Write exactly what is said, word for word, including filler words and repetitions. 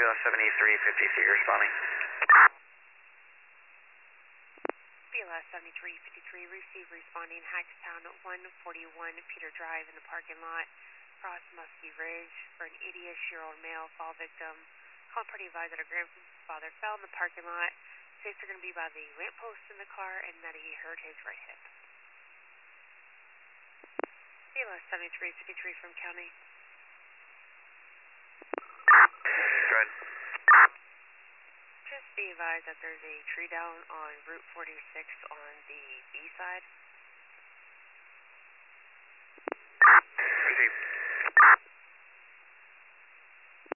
S seventy-three fifty-three responding. B L S seventy-three fifty-three, receive responding Hagstown one forty-one Peter Drive in the parking lot, across Muskie Ridge, for an eighty-ish-year-old male fall victim. Call party advised that her grandfather fell in the parking lot. States are going to be by the lamppost in the car and that he hurt his right hip. B L S seventy-three fifty-three from County. Go ahead. Just be advised that there's a tree down on Route forty-six on the B side.